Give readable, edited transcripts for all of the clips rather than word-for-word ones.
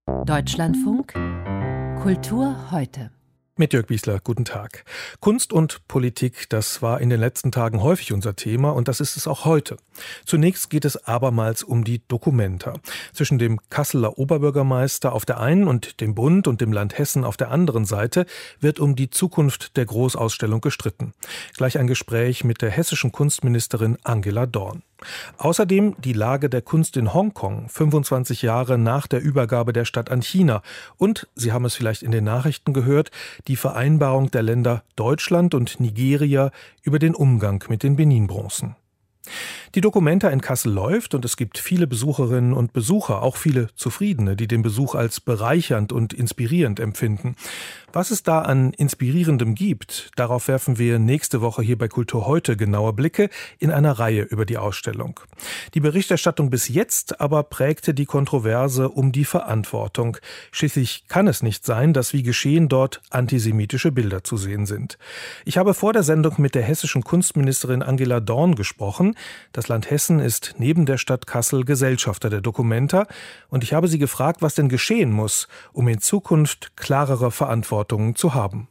Deutschlandfunk Kultur heute. Mit Jörg Wiesler, guten Tag. Kunst und Politik, das war in den letzten Tagen häufig unser Thema und das ist es auch heute. Zunächst geht es abermals um die Documenta. Zwischen dem Kasseler Oberbürgermeister auf der einen und dem Bund und dem Land Hessen auf der anderen Seite wird um die Zukunft der Großausstellung gestritten. Gleich ein Gespräch mit der hessischen Kunstministerin Angela Dorn. Außerdem die Lage der Kunst in Hongkong, 25 Jahre nach der Übergabe der Stadt an China. Und, Sie haben es vielleicht in den Nachrichten gehört, die Vereinbarung der Länder Deutschland und Nigeria über den Umgang mit den Benin-Bronzen. Die Documenta in Kassel läuft und es gibt viele Besucherinnen und Besucher, auch viele Zufriedene, die den Besuch als bereichernd und inspirierend empfinden. Was es da an Inspirierendem gibt, darauf werfen wir nächste Woche hier bei Kultur heute genaue Blicke in einer Reihe über die Ausstellung. Die Berichterstattung bis jetzt aber prägte die Kontroverse um die Verantwortung. Schließlich kann es nicht sein, dass wie geschehen dort antisemitische Bilder zu sehen sind. Ich habe vor der Sendung mit der hessischen Kunstministerin Angela Dorn gesprochen. Das Land Hessen ist neben der Stadt Kassel Gesellschafter der Documenta und ich habe sie gefragt, was denn geschehen muss, um in Zukunft klarere Verantwortungen zu haben.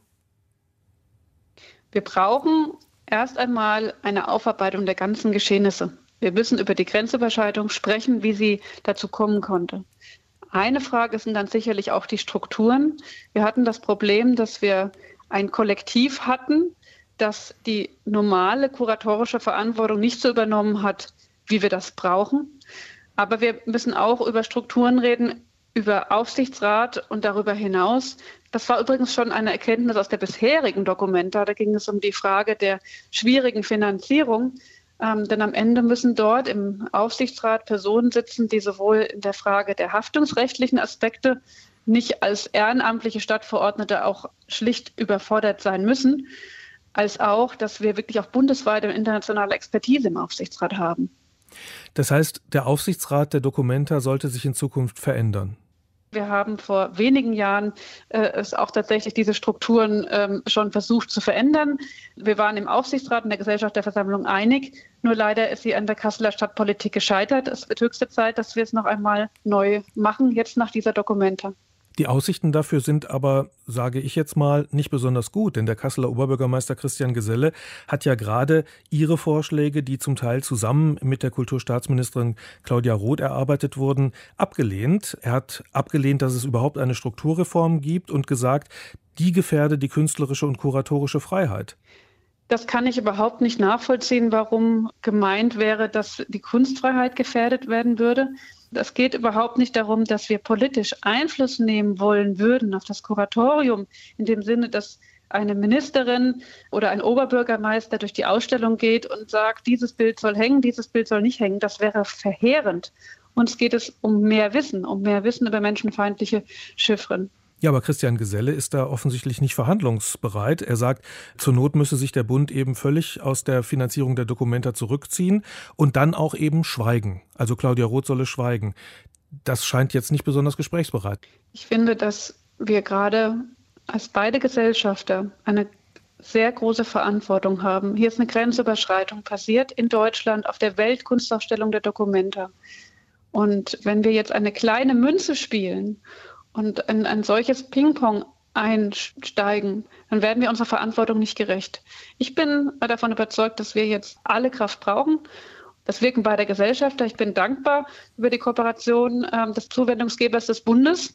Wir brauchen erst einmal eine Aufarbeitung der ganzen Geschehnisse. Wir müssen über die Grenzüberschreitung sprechen, wie sie dazu kommen konnte. Eine Frage sind dann sicherlich auch die Strukturen. Wir hatten das Problem, dass wir ein Kollektiv hatten, das die normale kuratorische Verantwortung nicht so übernommen hat, wie wir das brauchen. Aber wir müssen auch über Strukturen reden, über Aufsichtsrat und darüber hinaus. Das war übrigens schon eine Erkenntnis aus der bisherigen Documenta. Da ging es um die Frage der schwierigen Finanzierung. Denn am Ende müssen dort im Aufsichtsrat Personen sitzen, die sowohl in der Frage der haftungsrechtlichen Aspekte nicht als ehrenamtliche Stadtverordnete auch schlicht überfordert sein müssen, als auch, dass wir wirklich auch bundesweite und internationale Expertise im Aufsichtsrat haben. Das heißt, der Aufsichtsrat der Documenta sollte sich in Zukunft verändern? Wir haben vor wenigen Jahren es auch tatsächlich diese Strukturen schon versucht zu verändern. Wir waren im Aufsichtsrat und der Gesellschafterversammlung einig, nur leider ist sie an der Kasseler Stadtpolitik gescheitert. Es wird höchste Zeit, dass wir es noch einmal neu machen, jetzt nach dieser Documenta. Die Aussichten dafür sind aber, sage ich jetzt mal, nicht besonders gut, denn der Kasseler Oberbürgermeister Christian Geselle hat ja gerade Ihre Vorschläge, die zum Teil zusammen mit der Kulturstaatsministerin Claudia Roth erarbeitet wurden, abgelehnt. Er hat abgelehnt, dass es überhaupt eine Strukturreform gibt und gesagt, die gefährde die künstlerische und kuratorische Freiheit. Das kann ich überhaupt nicht nachvollziehen, warum gemeint wäre, dass die Kunstfreiheit gefährdet werden würde. Es geht überhaupt nicht darum, dass wir politisch Einfluss nehmen wollen würden auf das Kuratorium, in dem Sinne, dass eine Ministerin oder ein Oberbürgermeister durch die Ausstellung geht und sagt, dieses Bild soll hängen, dieses Bild soll nicht hängen. Das wäre verheerend. Uns geht es um mehr Wissen über menschenfeindliche Chiffren. Ja, aber Christian Geselle ist da offensichtlich nicht verhandlungsbereit. Er sagt, zur Not müsse sich der Bund eben völlig aus der Finanzierung der Documenta zurückziehen und dann auch eben schweigen. Also Claudia Roth solle schweigen. Das scheint jetzt nicht besonders gesprächsbereit. Ich finde, dass wir gerade als beide Gesellschafter eine sehr große Verantwortung haben. Hier ist eine Grenzüberschreitung passiert in Deutschland auf der Weltkunstausstellung der Documenta. Und wenn wir jetzt eine kleine Münze spielen und in ein solches Ping-Pong einsteigen, dann werden wir unserer Verantwortung nicht gerecht. Ich bin davon überzeugt, dass wir jetzt alle Kraft brauchen. Das Wirken beider Gesellschafter. Ich bin dankbar über die Kooperation des Zuwendungsgebers des Bundes.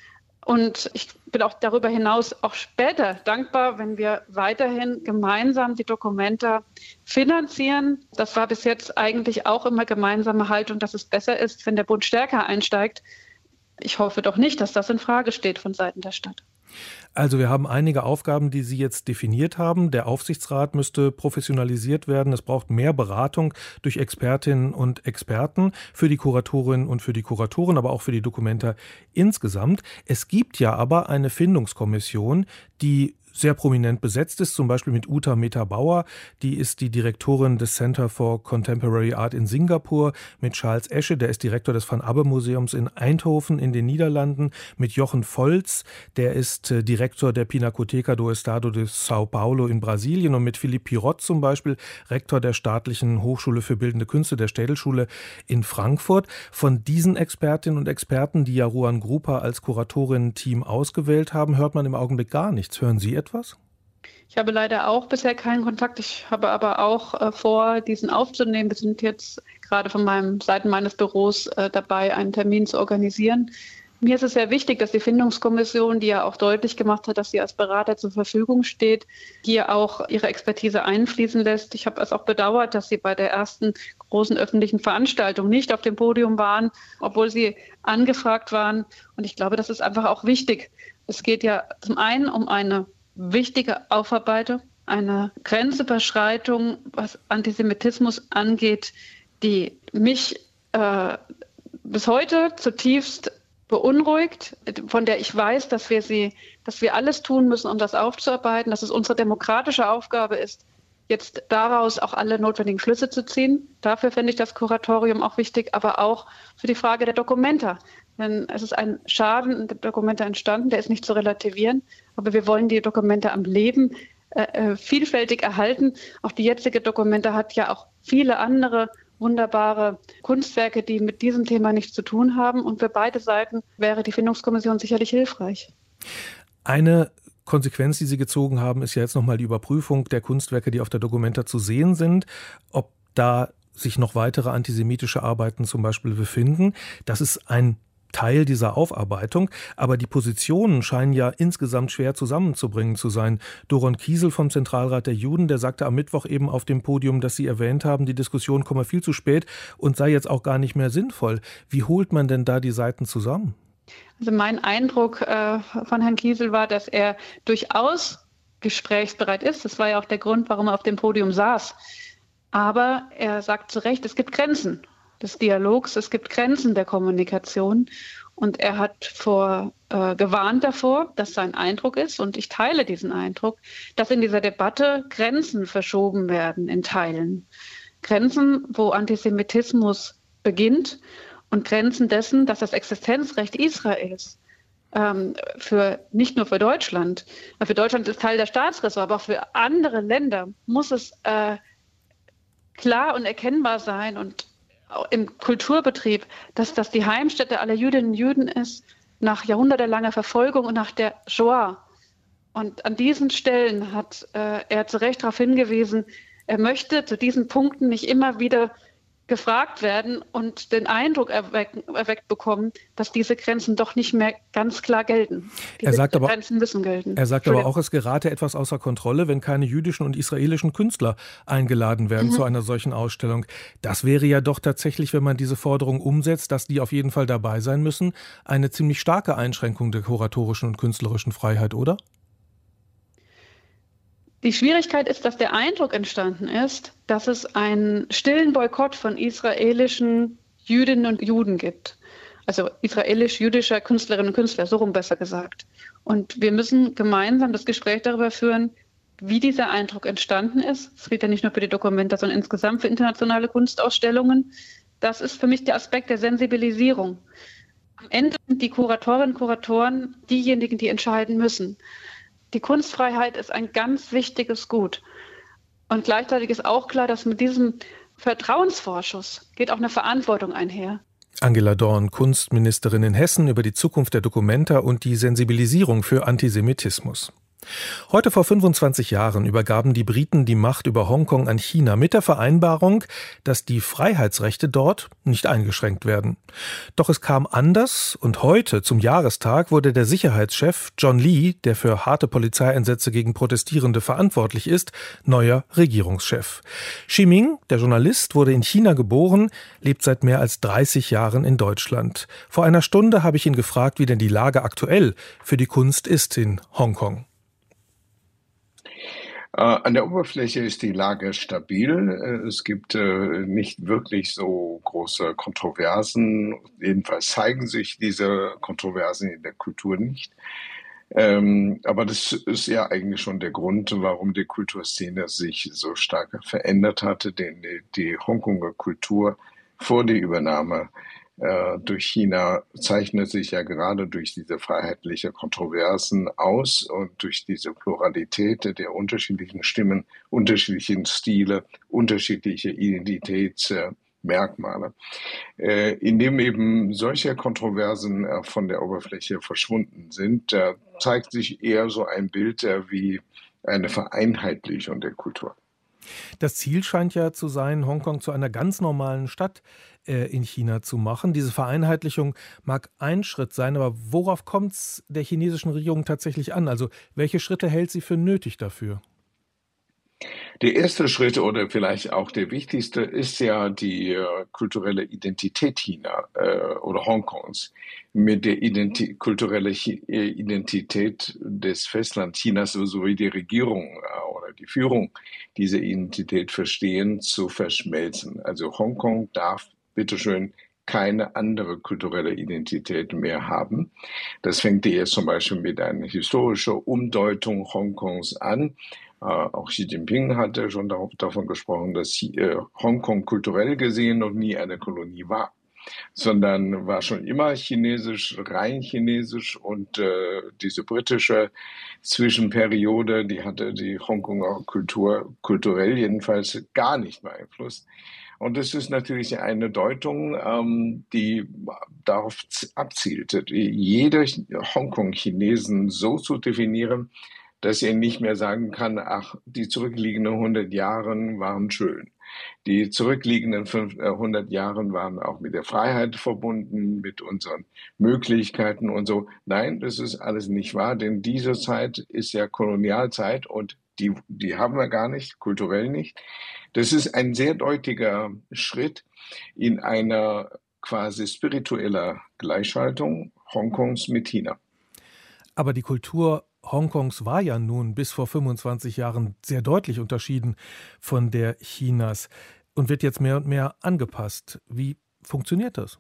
Und ich bin auch darüber hinaus auch später dankbar, wenn wir weiterhin gemeinsam die Documenta finanzieren. Das war bis jetzt eigentlich auch immer gemeinsame Haltung, dass es besser ist, wenn der Bund stärker einsteigt. Ich hoffe doch nicht, dass das in Frage steht von Seiten der Stadt. Also wir haben einige Aufgaben, die Sie jetzt definiert haben. Der Aufsichtsrat müsste professionalisiert werden. Es braucht mehr Beratung durch Expertinnen und Experten für die Kuratorinnen und für die Kuratoren, aber auch für die Documenta insgesamt. Es gibt ja aber eine Findungskommission, die sehr prominent besetzt ist, zum Beispiel mit Uta Meta-Bauer, die ist die Direktorin des Center for Contemporary Art in Singapur, mit Charles Esche, der ist Direktor des Van Abbe Museums in Eindhoven in den Niederlanden, mit Jochen Volz, der ist Direktor der Pinacoteca do Estado de São Paulo in Brasilien, und mit Philippe Pirot zum Beispiel, Rektor der Staatlichen Hochschule für Bildende Künste, der Städelschule in Frankfurt. Von diesen Expertinnen und Experten, die ja Ruan Grupa als Kuratorinnen-Team ausgewählt haben, hört man im Augenblick gar nichts. Hören Sie etwas? Ich habe leider auch bisher keinen Kontakt. Ich habe aber auch vor, diesen aufzunehmen. Wir sind jetzt gerade von Seiten meines Büros dabei, einen Termin zu organisieren. Mir ist es sehr wichtig, dass die Findungskommission, die ja auch deutlich gemacht hat, dass sie als Berater zur Verfügung steht, hier auch ihre Expertise einfließen lässt. Ich habe es auch bedauert, dass sie bei der ersten großen öffentlichen Veranstaltung nicht auf dem Podium waren, obwohl sie angefragt waren. Und ich glaube, das ist einfach auch wichtig. Es geht ja zum einen um eine wichtige Aufarbeitung, eine Grenzüberschreitung, was Antisemitismus angeht, die mich bis heute zutiefst beunruhigt, von der ich weiß, dass wir alles tun müssen, um das aufzuarbeiten, dass es unsere demokratische Aufgabe ist, jetzt daraus auch alle notwendigen Schlüsse zu ziehen. Dafür fände ich das Kuratorium auch wichtig, aber auch für die Frage der Dokumenta. Denn es ist ein Schaden in den Dokumenta entstanden, der ist nicht zu relativieren, aber wir wollen die Dokumenta am Leben vielfältig erhalten. Auch die jetzige Dokumenta hat ja auch viele andere wunderbare Kunstwerke, die mit diesem Thema nichts zu tun haben. Und für beide Seiten wäre die Findungskommission sicherlich hilfreich. Eine Konsequenz, die Sie gezogen haben, ist ja jetzt nochmal die Überprüfung der Kunstwerke, die auf der Documenta zu sehen sind, ob da sich noch weitere antisemitische Arbeiten zum Beispiel befinden. Das ist ein Teil dieser Aufarbeitung, aber die Positionen scheinen ja insgesamt schwer zusammenzubringen zu sein. Doron Kiesel vom Zentralrat der Juden, der sagte am Mittwoch eben auf dem Podium, dass Sie erwähnt haben, die Diskussion komme viel zu spät und sei jetzt auch gar nicht mehr sinnvoll. Wie holt man denn da die Seiten zusammen? Also mein Eindruck von Herrn Kiesel war, dass er durchaus gesprächsbereit ist. Das war ja auch der Grund, warum er auf dem Podium saß. Aber er sagt zu Recht, es gibt Grenzen des Dialogs, es gibt Grenzen der Kommunikation. Und er hat gewarnt davor, dass sein Eindruck ist, und ich teile diesen Eindruck, dass in dieser Debatte Grenzen verschoben werden in Teilen. Grenzen, wo Antisemitismus beginnt, und Grenzen dessen, dass das Existenzrecht Israels nicht nur für Deutschland ist Teil der Staatsräson, aber auch für andere Länder muss es klar und erkennbar sein und auch im Kulturbetrieb, dass das die Heimstätte aller Jüdinnen und Juden ist, nach jahrhundertelanger Verfolgung und nach der Shoah. Und an diesen Stellen hat er zu Recht darauf hingewiesen, er möchte zu diesen Punkten nicht immer wieder gefragt werden und den Eindruck erweckt bekommen, dass diese Grenzen doch nicht mehr ganz klar gelten. Grenzen müssen gelten. Er sagt aber auch, es gerate etwas außer Kontrolle, wenn keine jüdischen und israelischen Künstler eingeladen werden zu einer solchen Ausstellung. Das wäre ja doch tatsächlich, wenn man diese Forderung umsetzt, dass die auf jeden Fall dabei sein müssen, eine ziemlich starke Einschränkung der kuratorischen und künstlerischen Freiheit, oder? Die Schwierigkeit ist, dass der Eindruck entstanden ist, dass es einen stillen Boykott von israelischen Jüdinnen und Juden gibt. Also israelisch-jüdischer Künstlerinnen und Künstler, so rum besser gesagt. Und wir müssen gemeinsam das Gespräch darüber führen, wie dieser Eindruck entstanden ist. Es gilt ja nicht nur für die Dokumenta, sondern insgesamt für internationale Kunstausstellungen. Das ist für mich der Aspekt der Sensibilisierung. Am Ende sind die Kuratorinnen und Kuratoren diejenigen, die entscheiden müssen. Die Kunstfreiheit ist ein ganz wichtiges Gut. Und gleichzeitig ist auch klar, dass mit diesem Vertrauensvorschuss geht auch eine Verantwortung einher. Angela Dorn, Kunstministerin in Hessen, über die Zukunft der Documenta und die Sensibilisierung für Antisemitismus. Heute vor 25 Jahren übergaben die Briten die Macht über Hongkong an China mit der Vereinbarung, dass die Freiheitsrechte dort nicht eingeschränkt werden. Doch es kam anders und heute, zum Jahrestag, wurde der Sicherheitschef John Lee, der für harte Polizeieinsätze gegen Protestierende verantwortlich ist, neuer Regierungschef. Xi Ming, der Journalist, wurde in China geboren, lebt seit mehr als 30 Jahren in Deutschland. Vor einer Stunde habe ich ihn gefragt, wie denn die Lage aktuell für die Kunst ist in Hongkong. An der Oberfläche ist die Lage stabil. Es gibt nicht wirklich so große Kontroversen. Jedenfalls zeigen sich diese Kontroversen in der Kultur nicht. Aber das ist ja eigentlich schon der Grund, warum die Kulturszene sich so stark verändert hatte, denn die Hongkonger Kultur vor der Übernahme durch China zeichnet sich ja gerade durch diese freiheitliche Kontroversen aus und durch diese Pluralität der unterschiedlichen Stimmen, unterschiedlichen Stile, unterschiedliche Identitätsmerkmale. Indem eben solche Kontroversen von der Oberfläche verschwunden sind, zeigt sich eher so ein Bild wie eine Vereinheitlichung der Kultur. Das Ziel scheint ja zu sein, Hongkong zu einer ganz normalen Stadt in China zu machen. Diese Vereinheitlichung mag ein Schritt sein, aber worauf kommt es der chinesischen Regierung tatsächlich an? Also welche Schritte hält sie für nötig dafür? Der erste Schritt oder vielleicht auch der wichtigste ist ja die kulturelle Identität China oder Hongkongs mit der kulturellen Identität des Festland Chinas sowie die Regierung oder die Führung diese Identität verstehen, zu verschmelzen. Also Hongkong darf bitteschön keine andere kulturelle Identität mehr haben. Das fängt jetzt zum Beispiel mit einer historischen Umdeutung Hongkongs an. Auch Xi Jinping hatte schon davon gesprochen, dass Hongkong kulturell gesehen noch nie eine Kolonie war, sondern war schon immer chinesisch, rein chinesisch und diese britische Zwischenperiode, die hatte die Hongkonger Kultur kulturell jedenfalls gar nicht beeinflusst. Und das ist natürlich eine Deutung, die darauf abzielte, jeder Hongkong-Chinesen so zu definieren, dass er nicht mehr sagen kann, ach, die zurückliegenden 100 Jahre waren schön. Die zurückliegenden 100 Jahre waren auch mit der Freiheit verbunden, mit unseren Möglichkeiten und so. Nein, das ist alles nicht wahr, denn diese Zeit ist ja Kolonialzeit und die haben wir gar nicht, kulturell nicht. Das ist ein sehr deutiger Schritt in einer quasi spiritueller Gleichschaltung Hongkongs mit China. Aber die Kultur Hongkongs war ja nun bis vor 25 Jahren sehr deutlich unterschieden von der Chinas und wird jetzt mehr und mehr angepasst. Wie funktioniert das?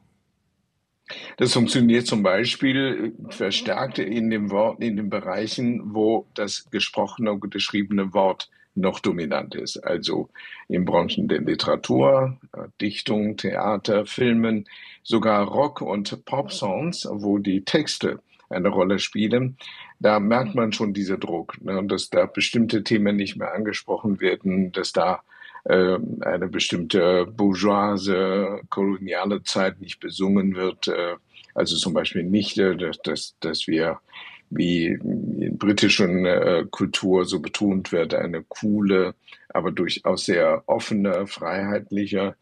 Das funktioniert zum Beispiel verstärkt in den Bereichen, wo das gesprochene und geschriebene Wort noch dominant ist. Also in Branchen der Literatur, Dichtung, Theater, Filmen, sogar Rock- und Pop-Songs, wo die Texte eine Rolle spielen. Da merkt man schon diesen Druck, ne, dass da bestimmte Themen nicht mehr angesprochen werden, dass da eine bestimmte bourgeoise, koloniale Zeit nicht besungen wird. Also zum Beispiel nicht, dass wir wie in britischen Kultur so betont wird, eine coole, aber durchaus sehr offene, freiheitliche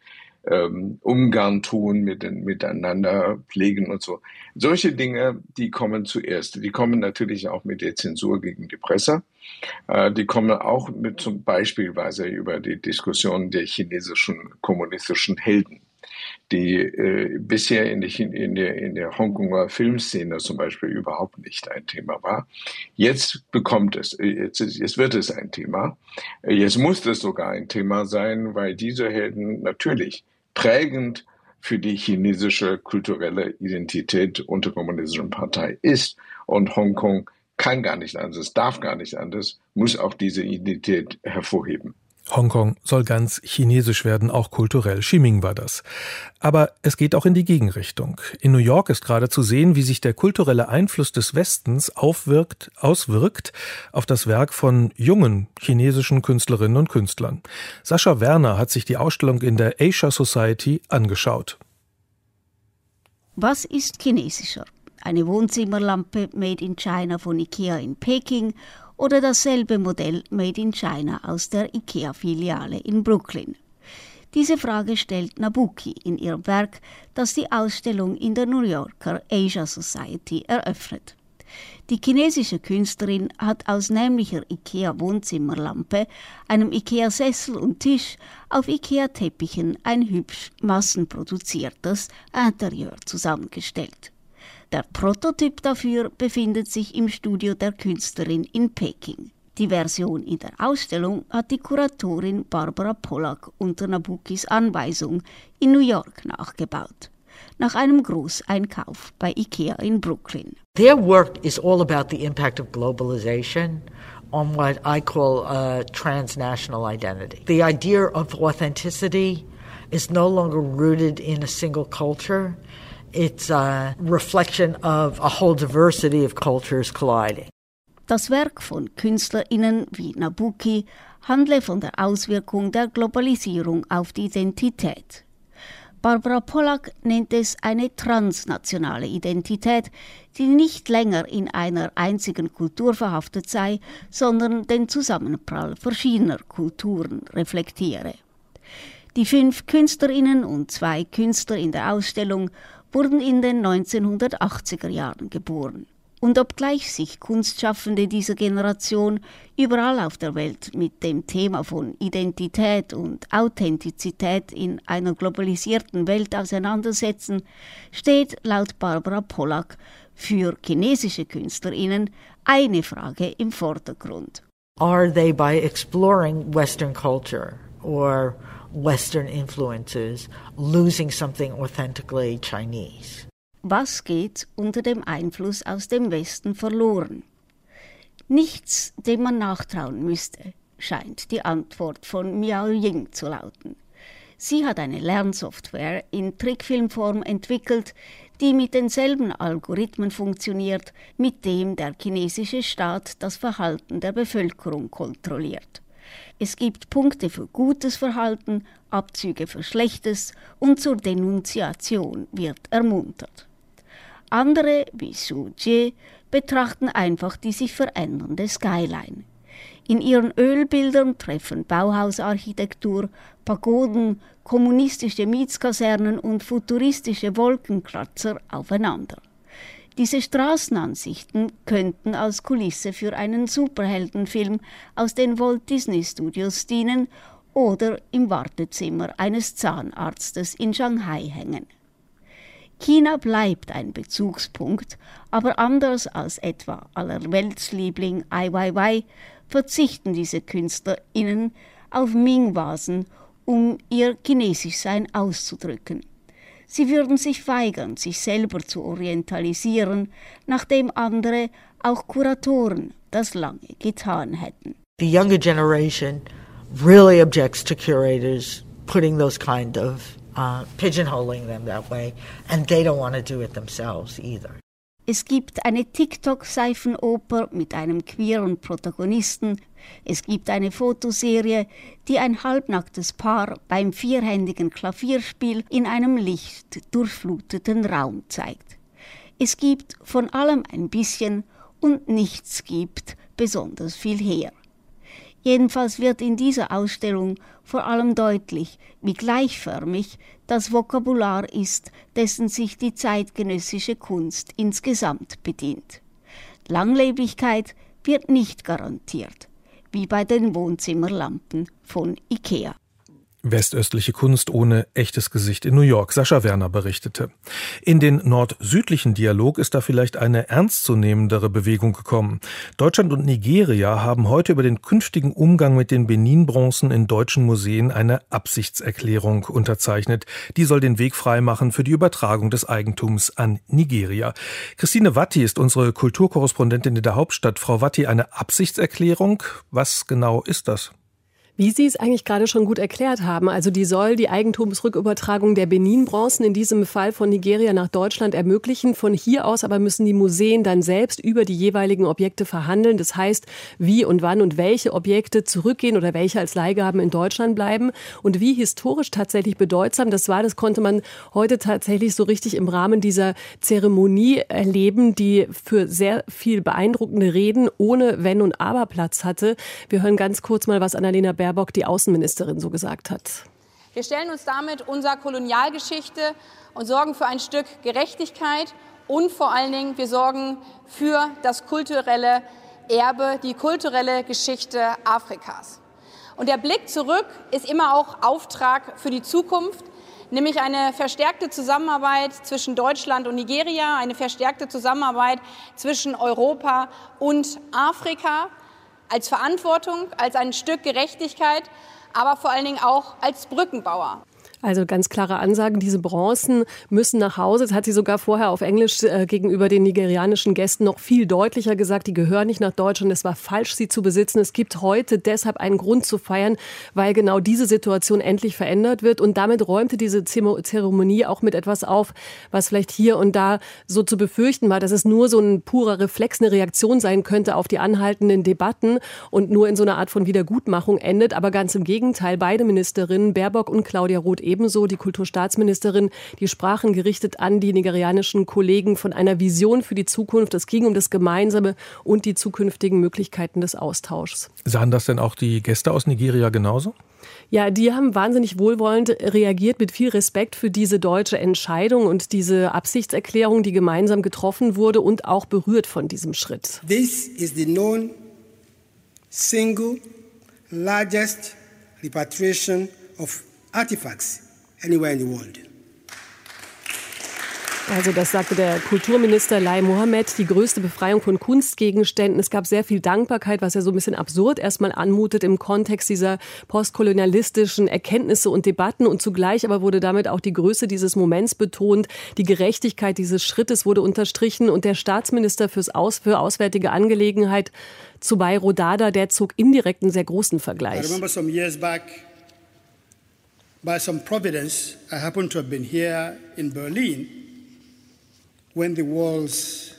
Umgang tun, miteinander pflegen und so. Solche Dinge, die kommen zuerst. Die kommen natürlich auch mit der Zensur gegen die Presse. Die kommen auch mit zum Beispielsweise über die Diskussion der chinesischen kommunistischen Helden, die bisher in der Hongkonger Filmszene zum Beispiel überhaupt nicht ein Thema war. Jetzt jetzt wird es ein Thema. Jetzt muss es sogar ein Thema sein, weil diese Helden natürlich prägend für die chinesische kulturelle Identität unter kommunistischen Partei ist. Und Hongkong kann gar nicht anders, darf gar nicht anders, muss auch diese Identität hervorheben. Hongkong soll ganz chinesisch werden, auch kulturell. Ximing war das. Aber es geht auch in die Gegenrichtung. In New York ist gerade zu sehen, wie sich der kulturelle Einfluss des Westens auswirkt auf das Werk von jungen chinesischen Künstlerinnen und Künstlern. Sascha Werner hat sich die Ausstellung in der Asia Society angeschaut. Was ist chinesischer? Eine Wohnzimmerlampe made in China von IKEA in Peking oder dasselbe Modell made in China aus der IKEA-Filiale in Brooklyn? Diese Frage stellt Nabuki in ihrem Werk, das die Ausstellung in der New Yorker Asia Society eröffnet. Die chinesische Künstlerin hat aus nämlicher IKEA-Wohnzimmerlampe, einem IKEA-Sessel und Tisch auf IKEA-Teppichen ein hübsch massenproduziertes Interieur zusammengestellt. Der Prototyp dafür befindet sich im Studio der Künstlerin in Peking. Die Version in der Ausstellung hat die Kuratorin Barbara Pollack unter Nabukis Anweisung in New York nachgebaut. nach einem Großeinkauf bei IKEA in Brooklyn. Their work is all about the impact of globalization on what I call a transnational identity. The idea of authenticity is no longer rooted in a single culture. It's a reflection of a whole diversity of cultures colliding. Das Werk von KünstlerInnen wie Nabuki handle von der Auswirkung der Globalisierung auf die Identität. Barbara Pollack nennt es eine transnationale Identität, die nicht länger in einer einzigen Kultur verhaftet sei, sondern den Zusammenprall verschiedener Kulturen reflektiere. Die 5 KünstlerInnen und 2 Künstler in der Ausstellung wurden in den 1980er Jahren geboren. Und obgleich sich Kunstschaffende dieser Generation überall auf der Welt mit dem Thema von Identität und Authentizität in einer globalisierten Welt auseinandersetzen, steht laut Barbara Pollack für chinesische KünstlerInnen eine Frage im Vordergrund. Are they, by exploring Western culture or Western influences, losing something authentically Chinese? Was geht unter dem Einfluss aus dem Westen verloren? Nichts, dem man nachtrauen müsste, scheint die Antwort von Miao Ying zu lauten. Sie hat eine Lernsoftware in Trickfilmform entwickelt, die mit denselben Algorithmen funktioniert, mit dem der chinesische Staat das Verhalten der Bevölkerung kontrolliert. Es gibt Punkte für gutes Verhalten, Abzüge für schlechtes und zur Denunziation wird ermuntert. Andere, wie Su Jie, betrachten einfach die sich verändernde Skyline. In ihren Ölbildern treffen Bauhausarchitektur, Pagoden, kommunistische Mietskasernen und futuristische Wolkenkratzer aufeinander. Diese Straßenansichten könnten als Kulisse für einen Superheldenfilm aus den Walt Disney Studios dienen oder im Wartezimmer eines Zahnarztes in Shanghai hängen. China bleibt ein Bezugspunkt, aber anders als etwa aller Weltsliebling Ai Weiwei verzichten diese KünstlerInnen auf Ming-Vasen, um ihr Chinesischsein auszudrücken. Sie würden sich weigern, sich selber zu orientalisieren, nachdem andere, auch Kuratoren, das lange getan hätten. The younger generation really objects to curators putting those kind of pigeonholing them that way, and they don't want to do it themselves either. Es gibt eine TikTok-Seifenoper mit einem queeren Protagonisten. Es gibt eine Fotoserie, die ein halbnacktes Paar beim vierhändigen Klavierspiel in einem lichtdurchfluteten Raum zeigt. Es gibt von allem ein bisschen und nichts gibt besonders viel her. Jedenfalls wird in dieser Ausstellung vor allem deutlich, wie gleichförmig das Vokabular ist, dessen sich die zeitgenössische Kunst insgesamt bedient. Langlebigkeit wird nicht garantiert, wie bei den Wohnzimmerlampen von IKEA. Westöstliche Kunst ohne echtes Gesicht in New York. Sascha Werner berichtete. In den nord-südlichen Dialog ist da vielleicht eine ernstzunehmendere Bewegung gekommen. Deutschland und Nigeria haben heute über den künftigen Umgang mit den Benin-Bronzen in deutschen Museen eine Absichtserklärung unterzeichnet. Die soll den Weg freimachen für die Übertragung des Eigentums an Nigeria. Christine Watti ist unsere Kulturkorrespondentin in der Hauptstadt. Frau Watti, eine Absichtserklärung, was genau ist das? Wie Sie es eigentlich gerade schon gut erklärt haben, also die soll die Eigentumsrückübertragung der Benin-Bronzen, in diesem Fall von Nigeria nach Deutschland, ermöglichen. Von hier aus aber müssen die Museen dann selbst über die jeweiligen Objekte verhandeln. Das heißt, wie und wann und welche Objekte zurückgehen oder welche als Leihgaben in Deutschland bleiben. Und wie historisch tatsächlich bedeutsam das war, das konnte man heute tatsächlich so richtig im Rahmen dieser Zeremonie erleben, die für sehr viel beeindruckende Reden ohne Wenn und Aber Platz hatte. Wir hören ganz kurz mal, was Annalena Baerbock, die Außenministerin, so gesagt hat. Wir stellen uns damit unserer Kolonialgeschichte und sorgen für ein Stück Gerechtigkeit und vor allen Dingen, wir sorgen für das kulturelle Erbe, die kulturelle Geschichte Afrikas. Und der Blick zurück ist immer auch Auftrag für die Zukunft, nämlich eine verstärkte Zusammenarbeit zwischen Deutschland und Nigeria, eine verstärkte Zusammenarbeit zwischen Europa und Afrika, als Verantwortung, als ein Stück Gerechtigkeit, aber vor allen Dingen auch als Brückenbauer. Also ganz klare Ansagen, diese Bronzen müssen nach Hause. Das hat sie sogar vorher auf Englisch gegenüber den nigerianischen Gästen noch viel deutlicher gesagt. Die gehören nicht nach Deutschland. Es war falsch, sie zu besitzen. Es gibt heute deshalb einen Grund zu feiern, weil genau diese Situation endlich verändert wird. Und damit räumte diese Zeremonie auch mit etwas auf, was vielleicht hier und da so zu befürchten war, dass es nur so ein purer Reflex, eine Reaktion sein könnte auf die anhaltenden Debatten und nur in so einer Art von Wiedergutmachung endet. Aber ganz im Gegenteil, beide Ministerinnen, Baerbock und Claudia Roth ebenso, die Kulturstaatsministerin, die sprachen gerichtet an die nigerianischen Kollegen von einer Vision für die Zukunft. Es ging um das Gemeinsame und die zukünftigen Möglichkeiten des Austauschs. Sahen das denn auch die Gäste aus Nigeria genauso? Ja, die haben wahnsinnig wohlwollend reagiert, mit viel Respekt für diese deutsche Entscheidung und diese Absichtserklärung, die gemeinsam getroffen wurde und auch berührt von diesem Schritt. This is the known single largest repatriation of artifacts anywhere in the world. Also das sagte der Kulturminister Lai Mohammed, die größte Befreiung von Kunstgegenständen. Es gab sehr viel Dankbarkeit, was ja so ein bisschen absurd erstmal anmutet im Kontext dieser postkolonialistischen Erkenntnisse und Debatten. Und zugleich aber wurde damit auch die Größe dieses Moments betont. Die Gerechtigkeit dieses Schrittes wurde unterstrichen. Und der Staatsminister für Auswärtige Angelegenheit, Zubairo Dada, der zog indirekt einen sehr großen Vergleich. I remember some years back, by some providence, I happened to have been here in Berlin when the walls,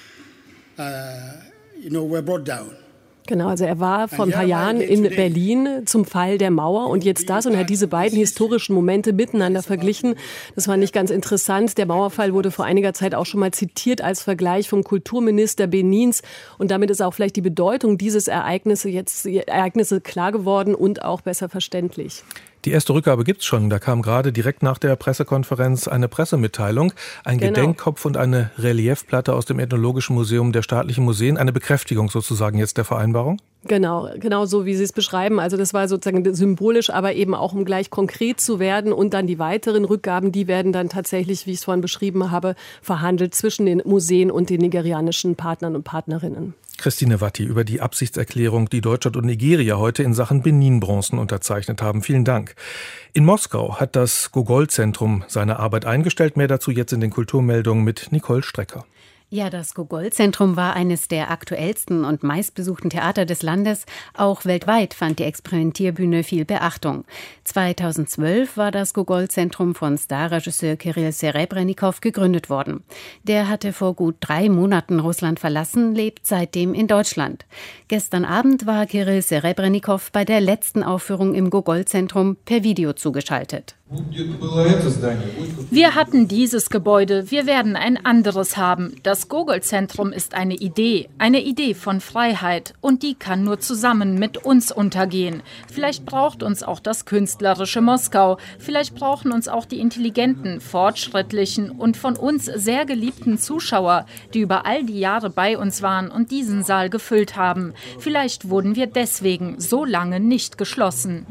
were brought down. Genau, also er war vor ein paar Jahren in Berlin zum Fall der Mauer und jetzt das und er hat diese beiden historischen Momente miteinander verglichen. Das war nicht ganz interessant. Der Mauerfall wurde vor einiger Zeit auch schon mal zitiert als Vergleich vom Kulturminister Benins und damit ist auch vielleicht die Bedeutung dieses Ereignisse klar geworden und auch besser verständlich. Die erste Rückgabe gibt's schon. Da kam gerade direkt nach der Pressekonferenz eine Pressemitteilung, ein Gedenkkopf und eine Reliefplatte aus dem Ethnologischen Museum der Staatlichen Museen. Eine Bekräftigung sozusagen jetzt der Vereinbarung? Genau so wie Sie es beschreiben. Also das war sozusagen symbolisch, aber eben auch um gleich konkret zu werden. Und dann die weiteren Rückgaben, die werden dann tatsächlich, wie ich es vorhin beschrieben habe, verhandelt zwischen den Museen und den nigerianischen Partnern und Partnerinnen. Christine Watti über die Absichtserklärung, die Deutschland und Nigeria heute in Sachen Benin-Bronzen unterzeichnet haben. Vielen Dank. In Moskau hat das Gogol-Zentrum seine Arbeit eingestellt. Mehr dazu jetzt in den Kulturmeldungen mit Nicole Strecker. Ja, das Gogol-Zentrum war eines der aktuellsten und meistbesuchten Theater des Landes. Auch weltweit fand die Experimentierbühne viel Beachtung. 2012 war das Gogol-Zentrum von Starregisseur Kirill Serebrennikov gegründet worden. Der hatte vor gut 3 Monaten Russland verlassen, lebt seitdem in Deutschland. Gestern Abend war Kirill Serebrennikov bei der letzten Aufführung im Gogol-Zentrum per Video zugeschaltet. Wir hatten dieses Gebäude, wir werden ein anderes haben. Das Gogol-Zentrum ist eine Idee von Freiheit und die kann nur zusammen mit uns untergehen. Vielleicht braucht uns auch das künstlerische Moskau, vielleicht brauchen uns auch die intelligenten, fortschrittlichen und von uns sehr geliebten Zuschauer, die über all die Jahre bei uns waren und diesen Saal gefüllt haben. Vielleicht wurden wir deswegen so lange nicht geschlossen.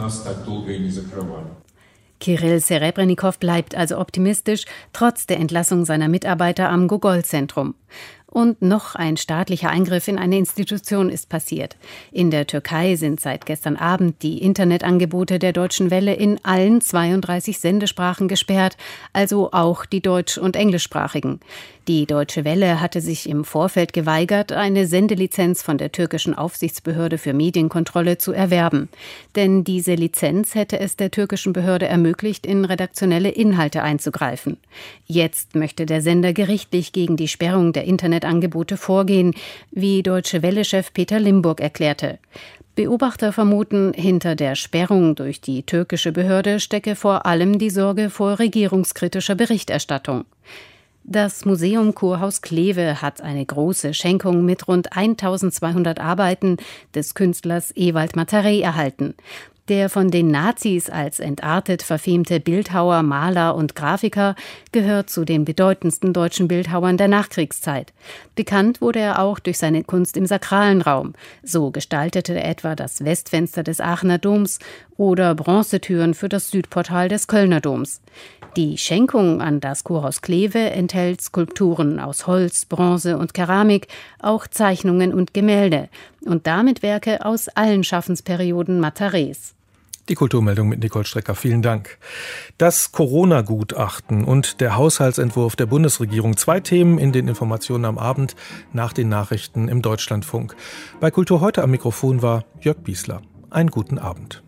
Kirill Serebrennikov bleibt also optimistisch, trotz der Entlassung seiner Mitarbeiter am Gogol-Zentrum. Und noch ein staatlicher Eingriff in eine Institution ist passiert. In der Türkei sind seit gestern Abend die Internetangebote der Deutschen Welle in allen 32 Sendesprachen gesperrt, also auch die deutsch- und englischsprachigen. Die Deutsche Welle hatte sich im Vorfeld geweigert, eine Sendelizenz von der türkischen Aufsichtsbehörde für Medienkontrolle zu erwerben. Denn diese Lizenz hätte es der türkischen Behörde ermöglicht, in redaktionelle Inhalte einzugreifen. Jetzt möchte der Sender gerichtlich gegen die Sperrung der Internetangebote vorgehen, wie Deutsche Welle-Chef Peter Limburg erklärte. Beobachter vermuten, hinter der Sperrung durch die türkische Behörde stecke vor allem die Sorge vor regierungskritischer Berichterstattung. Das Museum Kurhaus Kleve hat eine große Schenkung mit rund 1200 Arbeiten des Künstlers Ewald Mataré erhalten. Der von den Nazis als entartet verfemte Bildhauer, Maler und Grafiker gehört zu den bedeutendsten deutschen Bildhauern der Nachkriegszeit. Bekannt wurde er auch durch seine Kunst im sakralen Raum. So gestaltete er etwa das Westfenster des Aachener Doms oder Bronzetüren für das Südportal des Kölner Doms. Die Schenkung an das Kurhaus Kleve enthält Skulpturen aus Holz, Bronze und Keramik, auch Zeichnungen und Gemälde und damit Werke aus allen Schaffensperioden Matarés. Die Kulturmeldung mit Nicole Strecker. Vielen Dank. Das Corona-Gutachten und der Haushaltsentwurf der Bundesregierung. 2 Themen in den Informationen am Abend nach den Nachrichten im Deutschlandfunk. Bei Kultur heute am Mikrofon war Jörg Biesler. Einen guten Abend.